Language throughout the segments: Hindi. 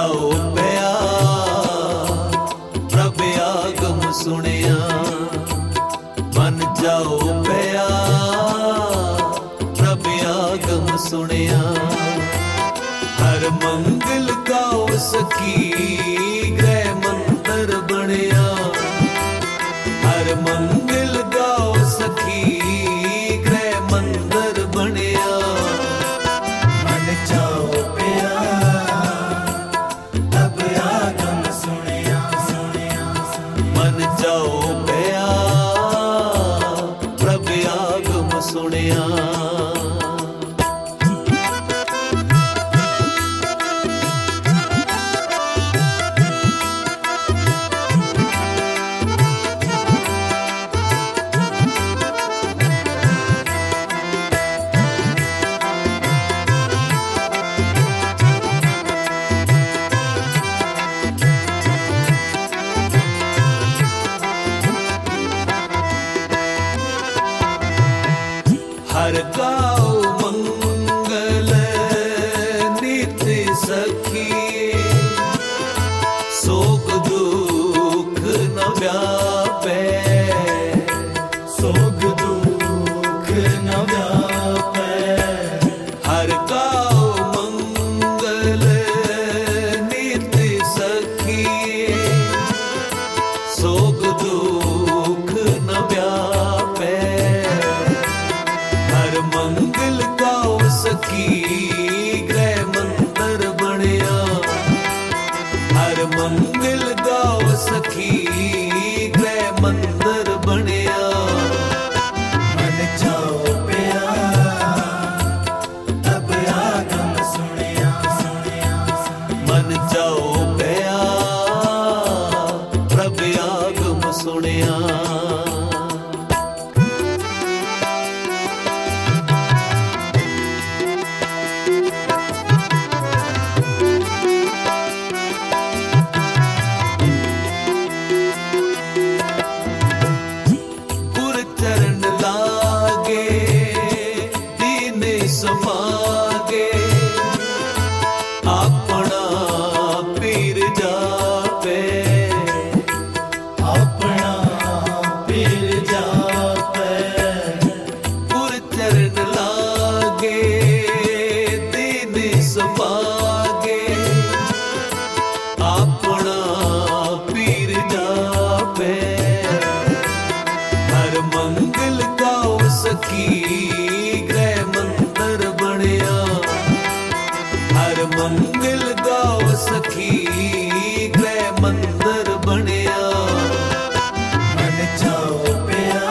जाओ पिया प्रभ आगम सुनिया, मन जाओ पिया प्रभ आगम सुनिया। हर मंगल गाओ सखी गृह मंदिर बनिया, हर मंगल गाओ सखी गृह मंदिर बनिया। मन जाओ पिया प्रभ आगम सुनिया, मन जाओ पिया प्रभ आगम सुनिया। हर गाओ मंगल नित्य सखी, शोक दुख न व्यापे, शोक दुख न व्यापे। हर गाओ मंगल नित्य सखी, शोक दुख न व्यापे। हर मंगल गाओ सखी गृह मंदिर बनिया, हर मंगल गाओ सखी गृह मंदिर बनिया। मन जाओ पिया प्रभ आगम सुनिया, मन जाओ पिया प्रभ आगम सुनिया। समागे अपना पीर जापे, अपना पीर जापे। गुर चरण लागे दीन समागे, अपना पीर जापे। हर मंगल गाओ सखी गृह मंदिर बनिया, हर मंगल गाओ सखी गृह मंदिर बनिया। मन जाओ पिया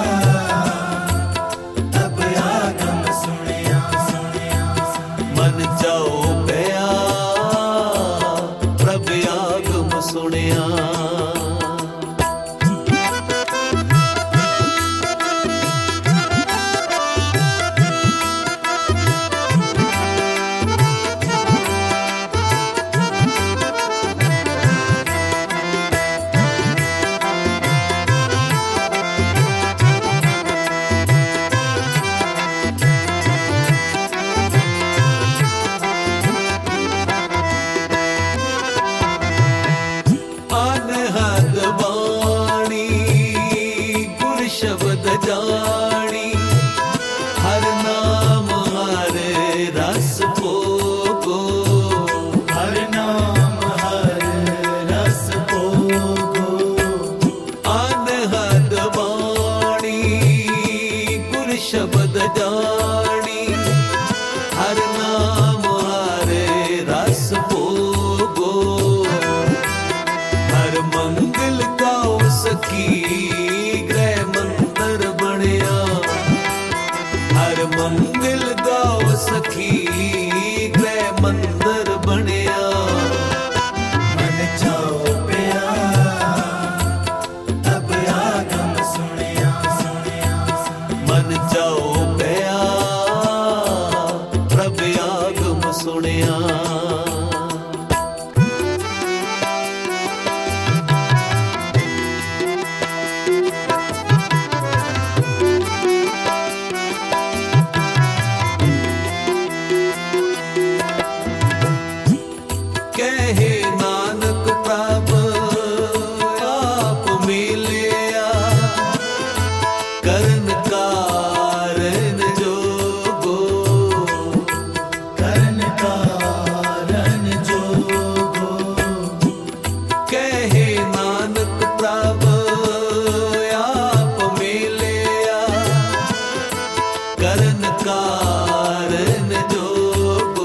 प्रभ आगम सुनिया, मन जाओ पिया प्रभ आगम सुनिया। कहे नानक प्रभ आप मिलिया करन कारण जोगो करन कारण जोगो कहे नानक प्रभ आप मिलिया करन कारण जोगो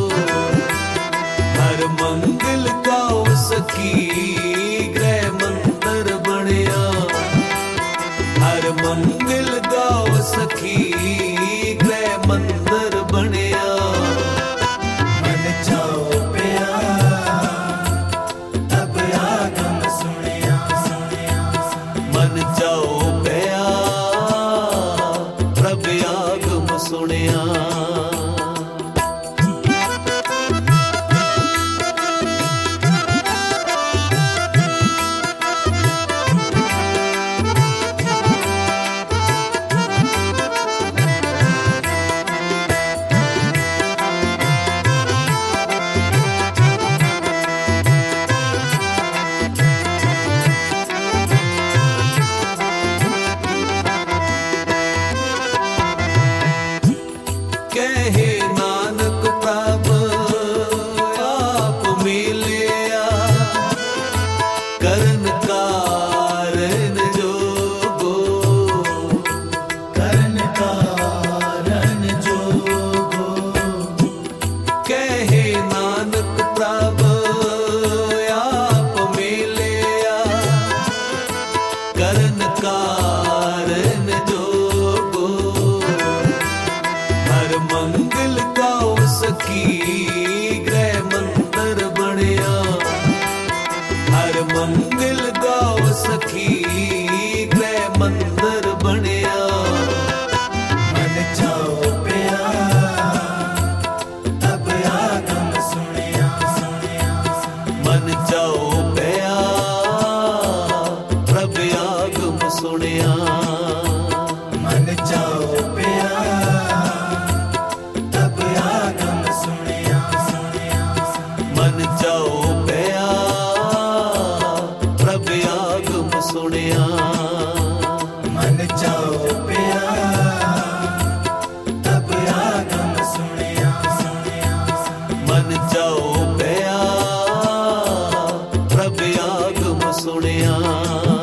हर मंगल गाओ सखी गृह मंदिर बनिया हर मंगल गाओ सखी गृह मंदिर बनिया मन जाओ पिया तब आगम सुनिया मन जाओ पया प्रभ आगम सुनिया कहे नानक प्रभ आप मिलिया करन कारण जोगो करन कारण जोगो कहे नानक प्रभ आप मिलिया करन कारण जोगो हर मंगल गाओ सखी गृह मंदिर बनिया हर मंगल गाओ सखी गृह मंदिर बनिया मन जाओ पिया तब आगम सुनिया मन जाओ पया प्रभ आगम सुनिया मन जाओ पिया तब आगम सुनिया मन जाओ पया प्रभ आगम सुनिया मन जाओ पिया तब आगम सुनिया मन जाओ पया प्रभ आगम सुनिया